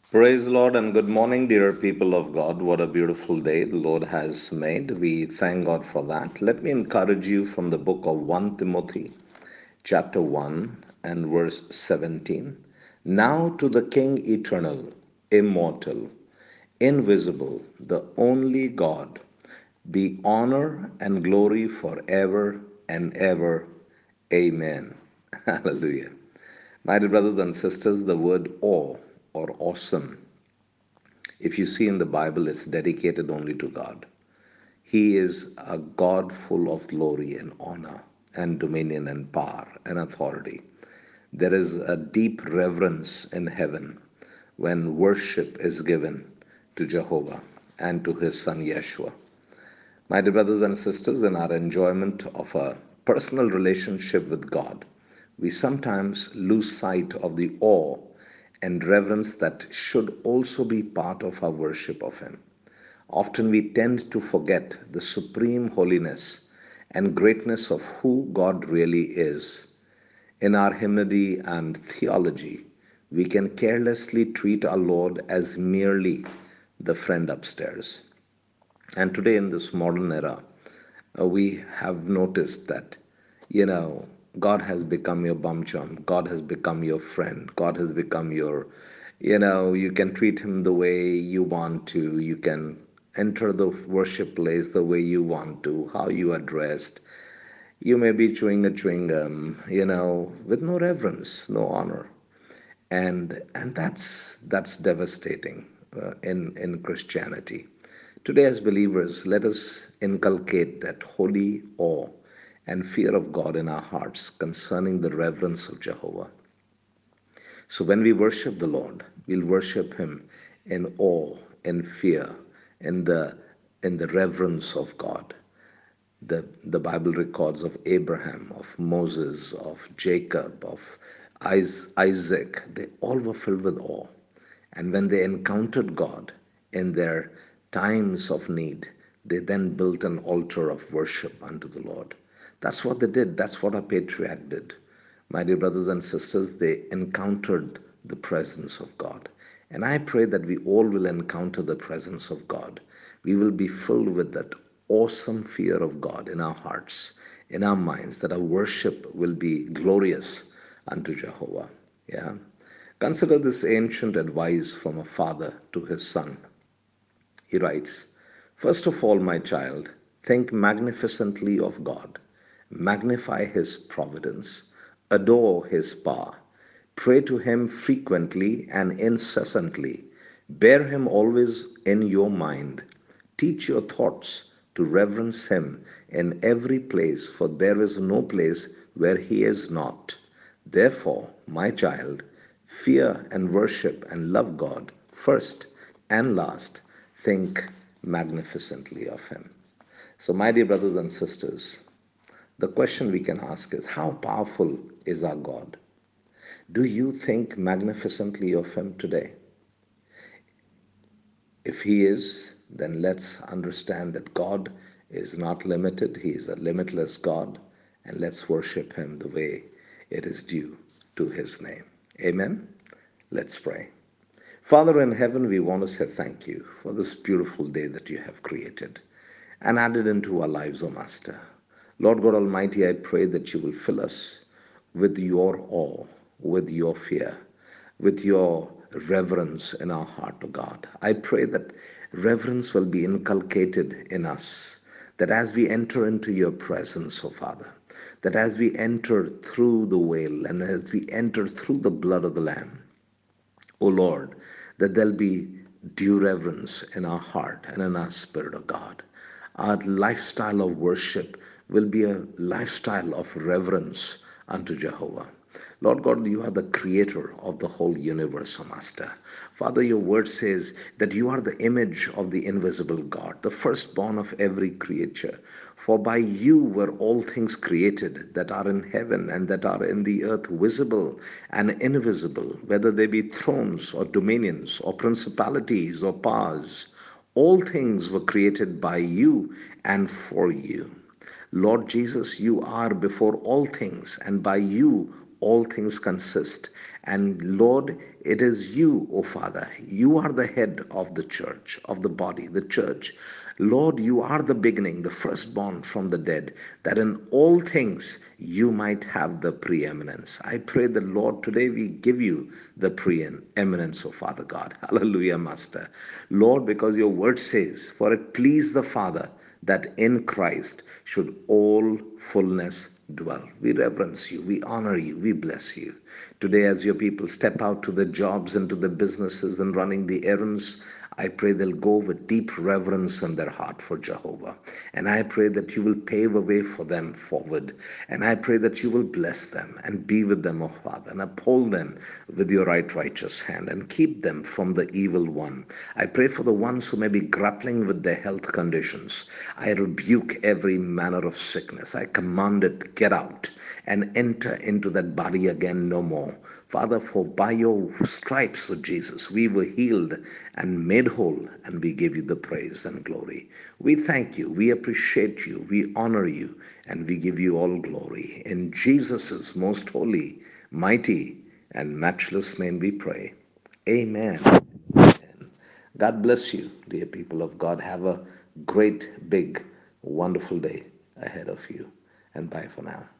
Praise the Lord and good morning, dear people of God. What a beautiful day the Lord has made. We thank God for that. Let me encourage you from the book of 1 Timothy, chapter 1 and verse 17. Now to the King eternal, immortal, invisible, the only God, be honor and glory forever and ever. Amen. Hallelujah. My dear brothers and sisters, the word awe or awesome, if you see in the Bible, it's dedicated only to God. He is a God full of glory and honor and dominion and power and authority. There is a deep reverence in heaven when worship is given to Jehovah and to his son Yeshua. My dear brothers and sisters, in our enjoyment of a personal relationship with God, we sometimes lose sight of the awe and reverence that should also be part of our worship of Him. Often we tend to forget the supreme holiness and greatness of who God really is. In our hymnody and theology, we can carelessly treat our Lord as merely the friend upstairs. And today, in this modern era, we have noticed that, you know, God has become your bum chum. God has become your friend. God has become your, you can treat him the way you want to. You can enter the worship place the way you want to, how you are dressed. You may be chewing a chewing gum, with no reverence, no honor. And that's devastating in Christianity. Today, as believers, let us inculcate that holy awe and fear of God in our hearts concerning the reverence of Jehovah. So when we worship the Lord, we'll worship Him in awe, in fear, in the reverence of God. The Bible records of Abraham, of Moses, of Jacob, of Isaac. They all were filled with awe. And when they encountered God in their times of need, they then built an altar of worship unto the Lord. That's what they did. That's what our patriarch did. My dear brothers and sisters, they encountered the presence of God. And I pray that we all will encounter the presence of God. We will be filled with that awesome fear of God in our hearts, in our minds, that our worship will be glorious unto Jehovah. Yeah. Consider this ancient advice from a father to his son. He writes, "First of all, my child, think magnificently of God. Magnify His providence, adore His power, pray to Him frequently and incessantly, bear Him always in your mind, teach your thoughts to reverence Him in every place, for there is no place where He is not. Therefore, my child, fear and worship and love God first and last. Think magnificently of Him." So, my dear brothers and sisters, the question we can ask is, how powerful is our God? Do you think magnificently of Him today? If He is, then let's understand that God is not limited. He is a limitless God, and let's worship Him the way it is due to His name. Amen. Let's pray. Father in heaven, we want to say thank you for this beautiful day that you have created and added into our lives, O Master. Lord God Almighty, I pray that you will fill us with your awe, with your fear, with your reverence in our heart, O God. I pray that reverence will be inculcated in us, that as we enter into your presence, O Father, that as we enter through the veil and as we enter through the blood of the Lamb, O Lord, that there'll be due reverence in our heart and in our spirit, O God. Our lifestyle of worship will be a lifestyle of reverence unto Jehovah. Lord God, you are the creator of the whole universe, O Master. Father, your word says that you are the image of the invisible God, the firstborn of every creature. For by you were all things created that are in heaven and that are in the earth, visible and invisible, whether they be thrones or dominions or principalities or powers. All things were created by you and for you. Lord Jesus, you are before all things, and by you all things consist. And Lord, it is you, O Father. You are the head of the church, of the body, the church. Lord, you are the beginning, the firstborn from the dead, that in all things you might have the preeminence. I pray that, Lord, today we give you the preeminence, O Father God. Hallelujah, Master. Lord, because your word says, for it pleased the Father that in Christ should all fullness dwell. We reverence you, we honor you, we bless you. Today, as your people step out to the jobs and to the businesses and running the errands, I pray they'll go with deep reverence in their heart for Jehovah. And I pray that you will pave a way for them forward. And I pray that you will bless them and be with them, O Father, and uphold them with your right righteous hand and keep them from the evil one. I pray for the ones who may be grappling with their health conditions. I rebuke every manner of sickness. I command it, get out and enter into that body again no more. Father, for by your stripes, O Jesus, we were healed and made whole, and we give you the praise and glory. We thank you, we appreciate you, we honor you, and we give you all glory. In Jesus' most holy, mighty, and matchless name we pray. Amen. God bless you, dear people of God. Have a great, big, wonderful day ahead of you. And bye for now.